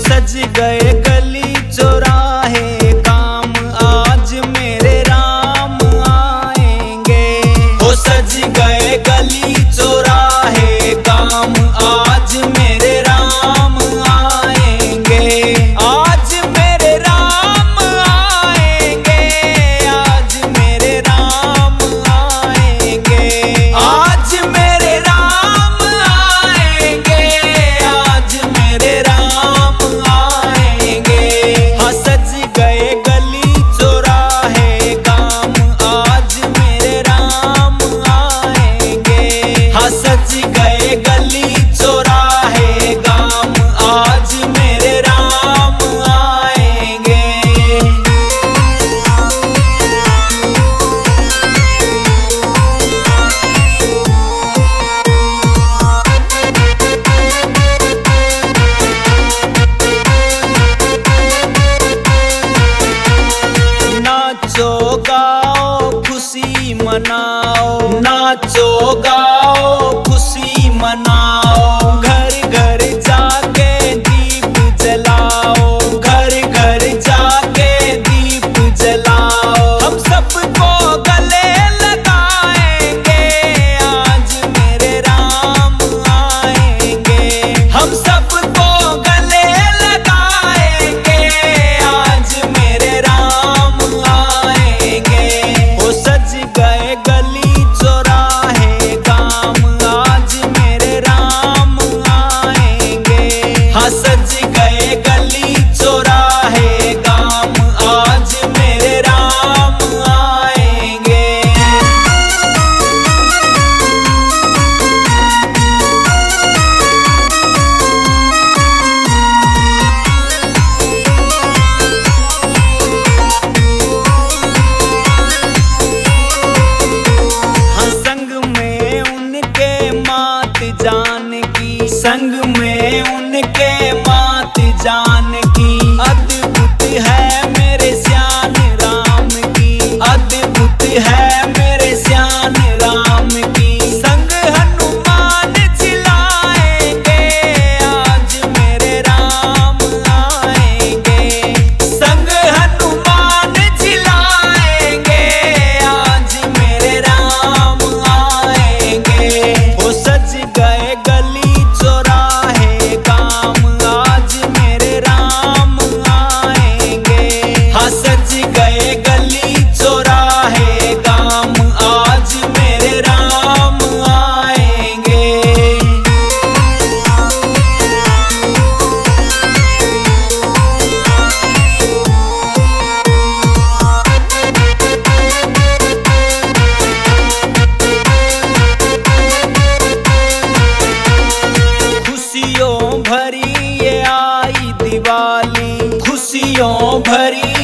सज गए गली चौराहे काम आज मेरे राम आएंगे। हो सज गए गली चौराहे काम आज मेरे राम आएंगे। आज मेरे राम आएंगे, आज मेरे राम आएंगे। आज मेरे राम आएंगे, आज मेरे राम आएंगे। हाँ सज गए गली चौराहे काम आज मेरे राम आएंगे। हाँ सज गए गली चौराहे काम आज मेरे राम आएंगे। नाचो गाओ खुशी मनाओ, नाचो गाओ खुशी मनाओ। घर घर जाके दीप जलाओ, घर घर जाके दीप जलाओ। हम सबको गले लगाएंगे आज मेरे राम आएंगे। हम सबको गले लगाएंगे आज मेरे राम आएंगे। वो सज गए गली चौराहे काम आज मेरे राम आएंगे। हाँ सज गए गली चौराहे काम आज मेरे राम आएंगे। हाँ संग में उनके मात जानकी, संग में उनके मात जानकी। अद्भुत है मेरे श्याम राम की, अद्भुत है मेरे श्याम राम की। संग हनुमान जिलाएंगे आज मेरे राम आएंगे। संग हनुमान जिलाएंगे आज मेरे राम आएंगे। वो सज गए गली चौराहे काम आज मेरे राम आएंगे। हाँ सज गए गली चौराहे काम आज मेरे राम आएंगे। खुशियों भरी ये आई दिवाली, खुशियों भरी